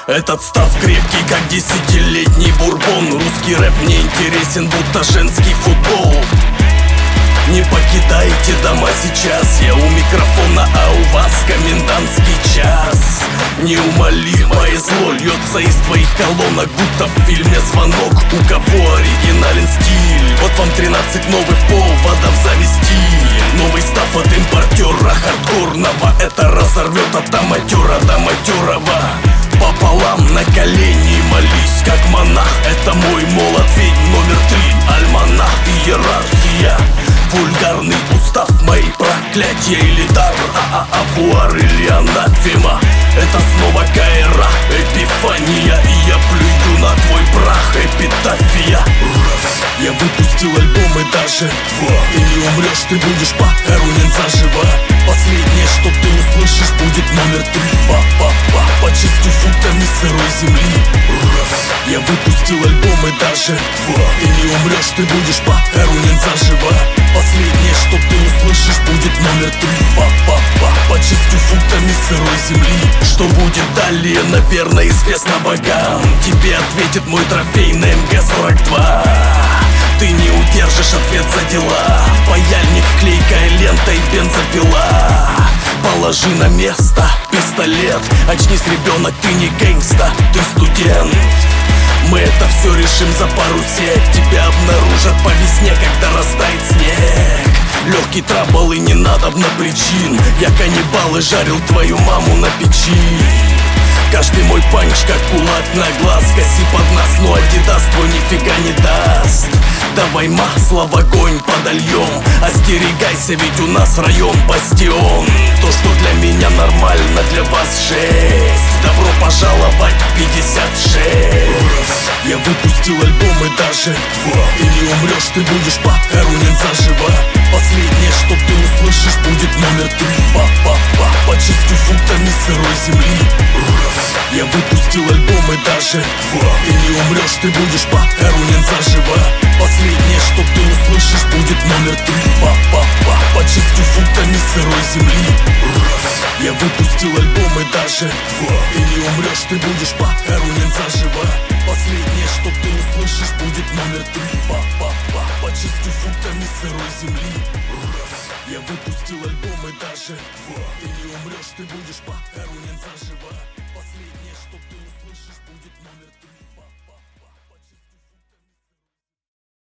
Этот став крепкий, как 10-летний бурбон. Русский рэп мне интересен, будто женский футбол. Не покидайте дома сейчас, я у микрофона, а у вас комендантский час. Неумолимое зло льется из твоих колонок, будто в фильме «Звонок». У кого оригинален стиль? Вот вам 13 новых поводов завести. Новый став от импортера хардкорного. Это разорвет от аматера до матерого. Пополам на колени молись, как монах. Это мой молот, ведь номер 3. Альманах, иерархия. Вульгарный устав, мои проклятия или дар, авуар или анафема. Это снова каэра, эпифания, и я плюю на твой прах, эпитафия. Я выпустил альбом и даже ты не умрешь, ты будешь похоронен заживо. Последнее, что ты услышишь, будет номер 3. Под 6 футами сырой земли. Я выпустил альбом и даже ты не умрешь, ты будешь похоронен заживо. Последнее, что ты услышишь, будет номер 3. Под 6 футами сырой земли. Что будет далее, наверное, известно богам. Тебе ответит мой трофей на МГ-42. Ты не удержишь ответ за дела. Паяльник, клейкая лента и бензопила. Положи на место пистолет. Очнись, ребенок, ты не гэнгста, ты студент. Мы это все решим за пару сек. Тебя обнаружат по весне, когда растает снег. Легкий трабл и не надобно причин. Я каннибал и жарил твою маму на печи. Каждый мой панч как кулак на глаз. Коси под нас, но Адидас твой нифига не даст. Давай масло в огонь подольем. Остерегайся, ведь у нас район бастион. То, что для меня нормально, для вас жесть. Добро пожаловать в 56. Я выпустил альбом и даже ты не умрешь, ты будешь похоронен заживо. Последнее, что ты услышишь, будет номер 3. Под 6 футами сырой земли. Я выпустил альбом и даже ты не умрешь, ты будешь похоронен заживо. Последнее, что ты услышишь, будет номер 3. Под 6 футами сырой земли. Я выпустил альбом и даже ты не умрешь, ты будешь похоронен заживо. Последнее, что ты услышишь, будет номер 3. Под 6 футами сырой земли. Я выпустил альбом и даже ты не умрешь, ты будешь похоронен заживо. Последнее, что ты услышишь, будет номер 3.